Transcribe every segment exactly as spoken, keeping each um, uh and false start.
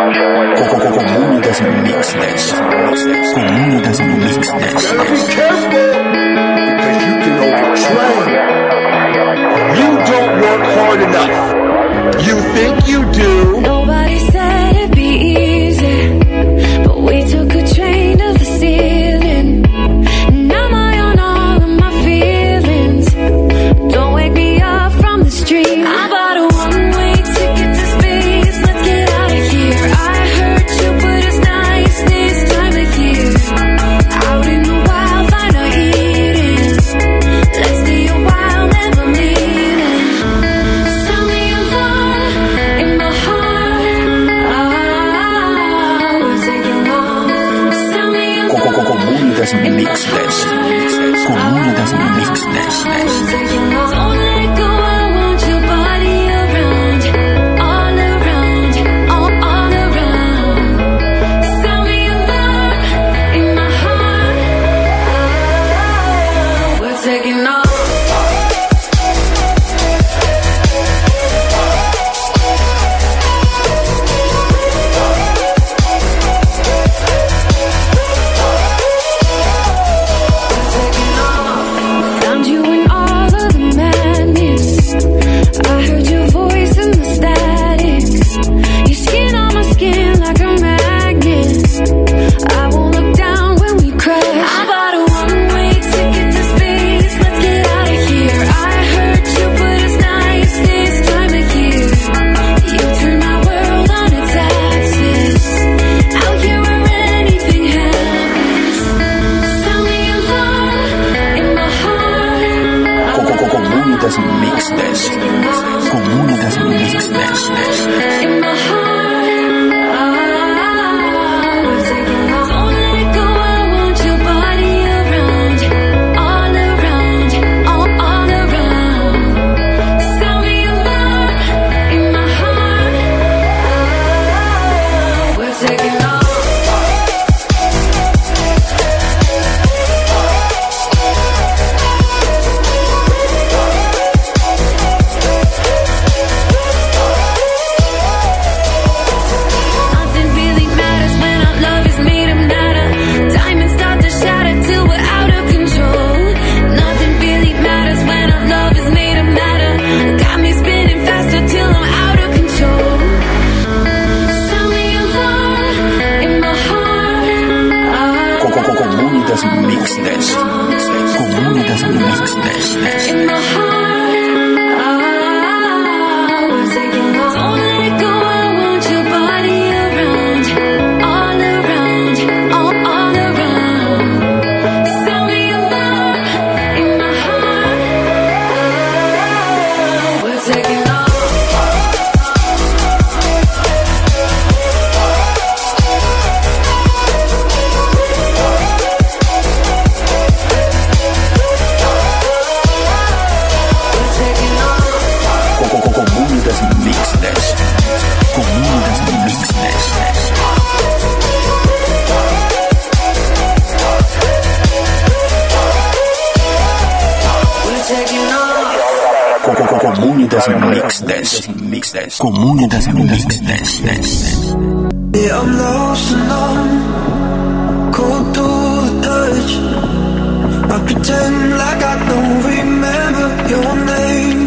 Comune das Mix dez. Comune das Mix dez. Be careful, because you can overtrain. You don't work hard enough. You think you do. Nobody said it'd be easy, but we took a train to the ceiling. And I'm high on all of my feelings. Don't wake me up from this dream. I bought a one-way ticket to space. Let's get out of here. I heard you, but it's nice this time of year. Out in the wild, find our eating. Let's stay a while, never meeting. Sound me alarm in my heart. Ah, we're taking off. Sound me alarm. Comune das Mix dez. Comune das Mix dez. We're taking off. Don't let it go, I want your body around, all around, all, all around. Sound me alarm in my heart. Ah, we're taking off. Found you in all of the madness. I heard your voice in the static. Your skin on my skin like a magnet. I won't look down when we crash. I bought a one-way ticket to space. Let's get out of here. I heard you, but it's nice this time of year. You turn my world on its axis. Out here where anything happens. Sound me alarm in my heart. Comune das Mix dez. Comune das Mix dez. In my heart, ah, we're taking off. Don't let it go, I want your body around, all around, all, all around. Sound me alarm in my heart, ah, we're taking off. Nothing really matters when our love is made of nada. Diamonds start to shatter till we're out of control. Nothing really matters when our love is made of matter. Got me spinning faster till I'm out of control. Sound me alarm in my heart. Ah, Comune das Mix dez. Comune das Mix dez. in my heart, ah, we're taking off. Don't let it go, I want your body around, all around, all, all around. Sound me alarm in my heart, ah, we're taking off. We're taking off. Comune das Mix dez. Comune das Mix dez. We're taking off. Comune das Mix dez. Mix dez. Comune das Mix dez. Yeah, I'm lost and numb, cold to the touch. I pretend like I don't remember your name.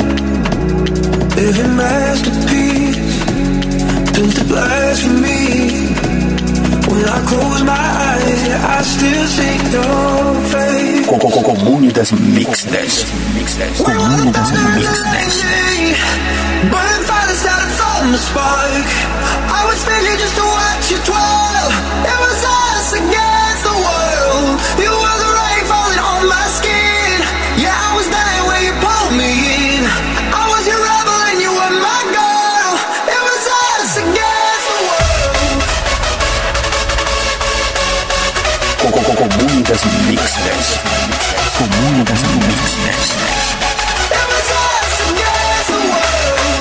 Every masterpiece built to blasphemy. When I close my eyes, yeah, I still see your face. Comune das Mix dez. Comune das Mix dez. Burn fire that started from the spark. I was figured just to watch you twirl. It was us against the world. You were the rain falling on my skin. Yeah, I was dying where you pulled me in. I was your rebel and you were my girl. It was us against the world. Comune das Mix dez. Comune das Mix dez. It was us against the world.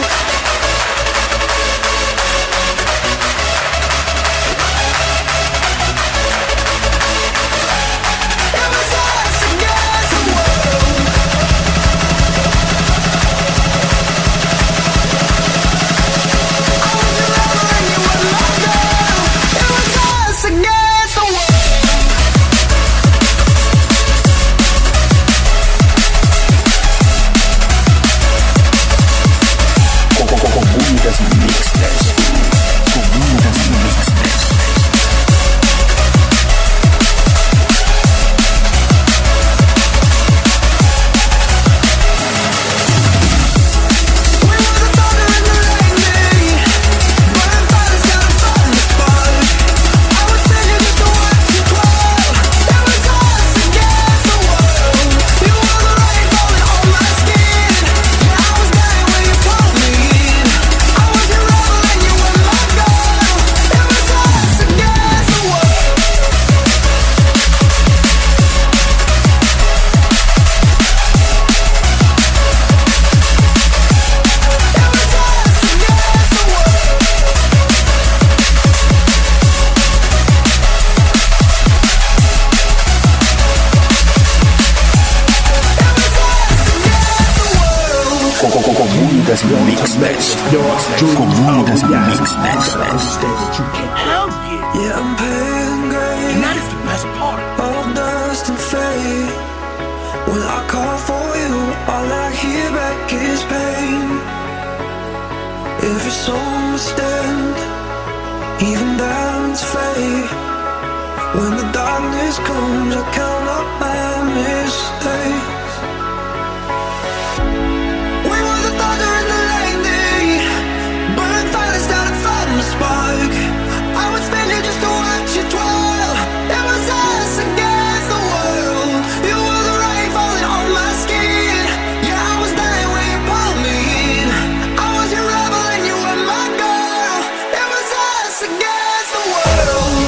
It was us against the world. I was your rebel and you were my girl. Mix dez. Comuna das Mix dez. Comuna das Mix dez. Comuna das Mix dez. Hell yeah. Yeah, I'm paying great. And that is the best part. All dust and fade. When I call for you, all I hear back is pain. Every song must stand, even diamonds fade. When the darkness comes, I count up my mistakes. We were the thunder and the lightning, burn fire started from the spark. I would spend it just to watch you twirl. It was us against the world. You were the rain falling on my skin. Yeah, I was dying when you pulled me in. I was your rebel and you were my girl. It was us against the world.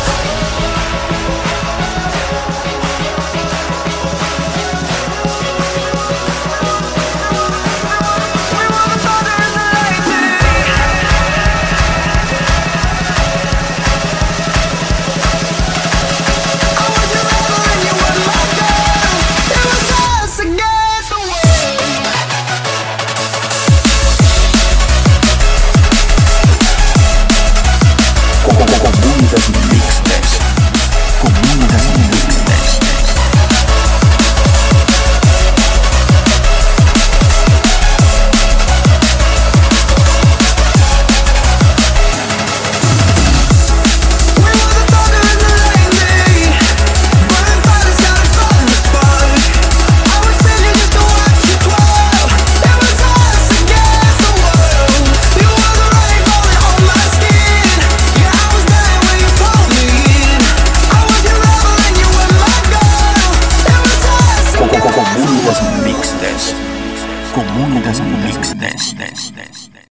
Comuna das Mix dez. Comuna das Mix dez. Comuna das Mix dez. Comuna das Mix dez.